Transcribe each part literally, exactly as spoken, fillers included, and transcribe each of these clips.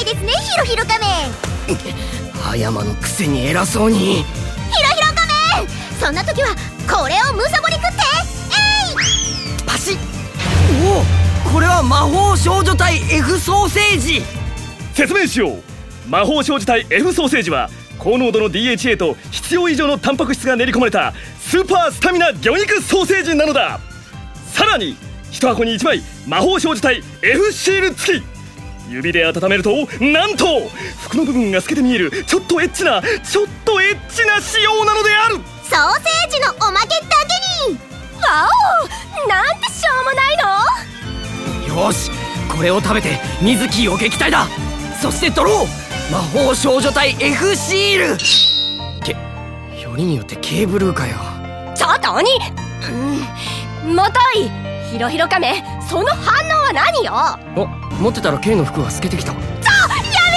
ですね、ヒロヒロ仮面。 葉山のくせに偉そうに。 ヒロヒロ仮面、そんな時はこれをむさぼり食って。えい、 パシッ。おお、これは魔法少女対 F ソーセージ。 説明しよう。魔法少女対 F ソーセージは高濃度の ディーエイチエー と必要以上のタンパク質が練り込まれたスーパースタミナ魚肉ソーセージなのだ。さらにいち箱にいちまい魔法少女対 F シール付き。指で温めるとなんと服の部分が透けて見えるちょっとエッチなちょっとエッチな仕様なのである。 ソーセージのおまけだけに。わお、なんてしょうもないの。 よし、これを食べて水木を撃退だ。そしてドロー魔法少女対 F シール。けよりによってケーブルーかよ。 ちょっと鬼、うん、もといヒロヒロ仮面、その反応は何よ。 お、持ってたら K の服が透けてきた。 ちょ、やめろー。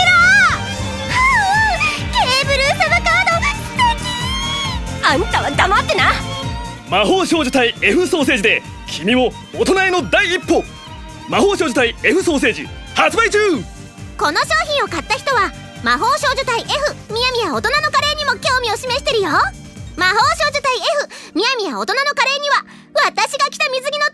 ケーブルー様カード素敵。 あんたは黙ってな。 魔法少女対 F ソーセージで君も大人への第一歩。魔法少女対 F ソーセージ発売中。 この商品を買った人は魔法少女対 F みやみや大人のカレーにも興味を示してるよ。魔法少女対 F みやみや大人のカレーには私が着た水着の